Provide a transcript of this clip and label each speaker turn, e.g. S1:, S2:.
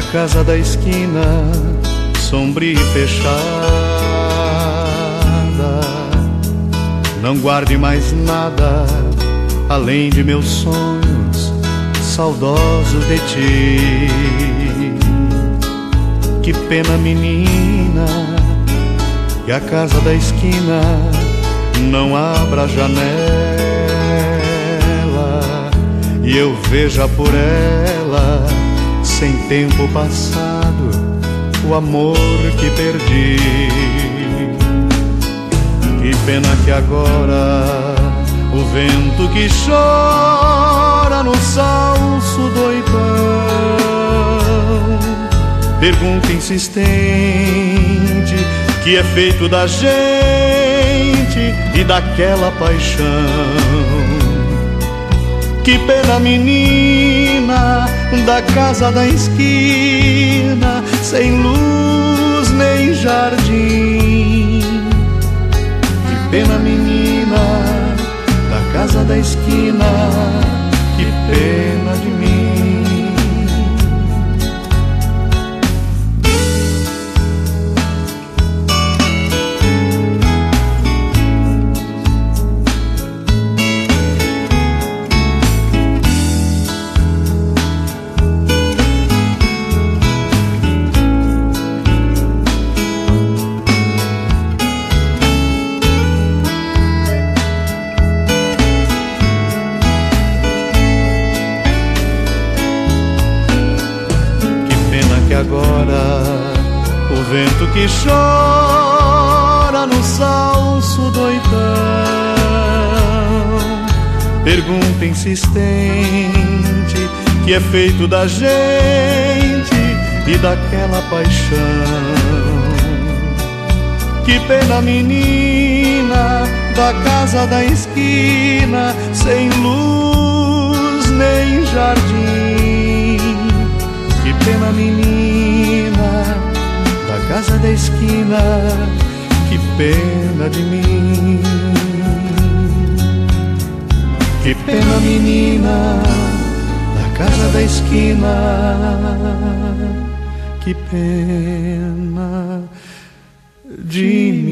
S1: casa da esquina, sombria e fechada, não guarde mais nada além de meus sonhos, saudoso de ti. Que pena, menina, que a casa da esquina não abra a janela e eu veja por ela, sem tempo passado, o amor que perdi. Que pena que agora o vento que chora no salso do Oitão pergunta insistente que é feito da gente e daquela paixão. Que pena, menina, da casa da esquina, sem luz nem jardim. Que pena, menina, da casa da esquina, que pena de mim. Agora o vento que chora no salso do Oitão pergunta insistente que é feito da gente e daquela paixão. Que pena, menina, da casa da esquina, sem luz nem jardim. Que pena, menina, da casa da esquina, que pena de mim. Que pena, menina, da casa da esquina, que pena de mim.